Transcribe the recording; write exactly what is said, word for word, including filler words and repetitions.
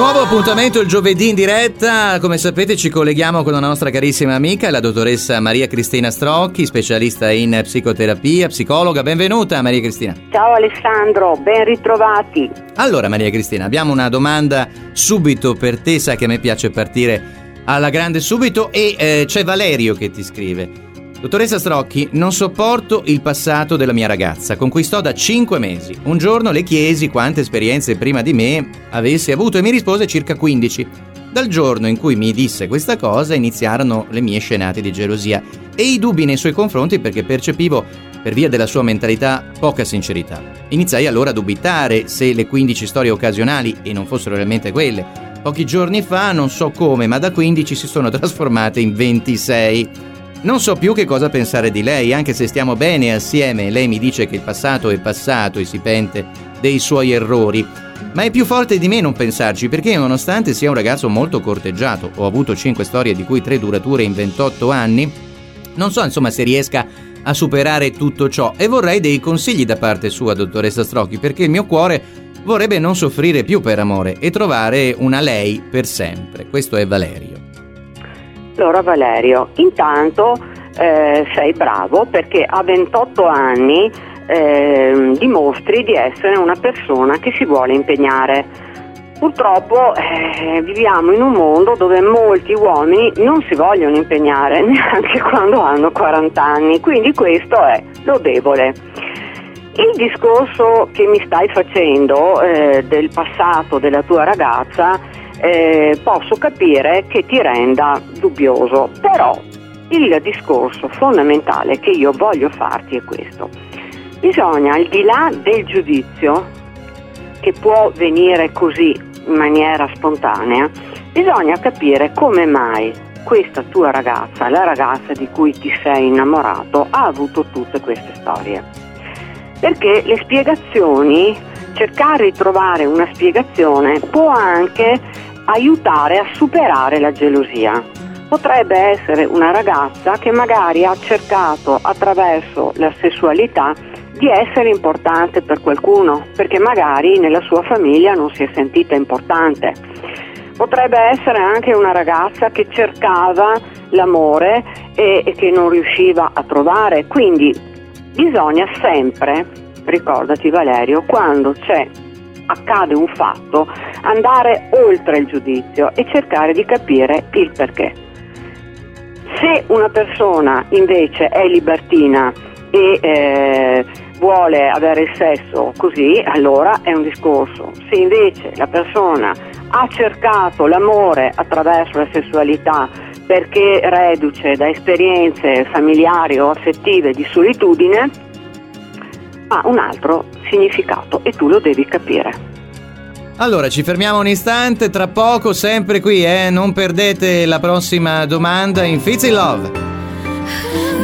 Nuovo appuntamento il giovedì in diretta. Come sapete ci colleghiamo con la nostra carissima amica, la dottoressa Maria Cristina Strocchi, specialista in psicoterapia, psicologa. Benvenuta Maria Cristina. Ciao Alessandro, ben ritrovati. Allora Maria Cristina, abbiamo una domanda subito per te, sa che a me piace partire alla grande subito e eh, c'è Valerio che ti scrive. Dottoressa Strocchi, non sopporto il passato della mia ragazza, con cui sto da cinque mesi. Un giorno le chiesi quante esperienze prima di me avesse avuto e mi rispose circa quindici. Dal giorno in cui mi disse questa cosa iniziarono le mie scenate di gelosia e i dubbi nei suoi confronti perché percepivo, per via della sua mentalità, poca sincerità. Iniziai allora a dubitare se le quindici storie occasionali, e non fossero realmente quelle, pochi giorni fa, non so come, ma da quindici si sono trasformate in ventisei. Non so più che cosa pensare di lei, anche se stiamo bene assieme. Lei mi dice che il passato è passato e si pente dei suoi errori. Ma è più forte di me non pensarci, perché nonostante sia un ragazzo molto corteggiato, ho avuto cinque storie di cui tre durature in ventotto anni, non so insomma se riesca a superare tutto ciò e vorrei dei consigli da parte sua, dottoressa Strocchi, perché il mio cuore vorrebbe non soffrire più per amore e trovare una lei per sempre. Questo è Valerio. Allora Valerio, intanto eh, sei bravo perché a ventotto anni eh, dimostri di essere una persona che si vuole impegnare. Purtroppo eh, viviamo in un mondo dove molti uomini non si vogliono impegnare neanche quando hanno quaranta anni, quindi questo è lodevole. Il discorso che mi stai facendo eh, del passato della tua ragazza Eh, posso capire che ti renda dubbioso, però il discorso fondamentale che io voglio farti è questo: bisogna, al di là del giudizio che può venire così in maniera spontanea, bisogna capire come mai questa tua ragazza, la ragazza di cui ti sei innamorato, ha avuto tutte queste storie, perché le spiegazioni, cercare di trovare una spiegazione può anche aiutare a superare la gelosia. Potrebbe essere una ragazza che magari ha cercato attraverso la sessualità di essere importante per qualcuno, perché magari nella sua famiglia non si è sentita importante. Potrebbe essere anche una ragazza che cercava l'amore e, e che non riusciva a trovare. Quindi bisogna sempre, ricordati Valerio, quando c'è accade un fatto, andare oltre il giudizio e cercare di capire il perché. Se una persona invece è libertina e eh, vuole avere il sesso così, allora è un discorso. Se invece la persona ha cercato l'amore attraverso la sessualità perché reduce da esperienze familiari o affettive di solitudine, ha un altro significato e tu lo devi capire. Allora ci fermiamo un istante, tra poco sempre qui, eh? Non perdete la prossima domanda in Fizzy Love.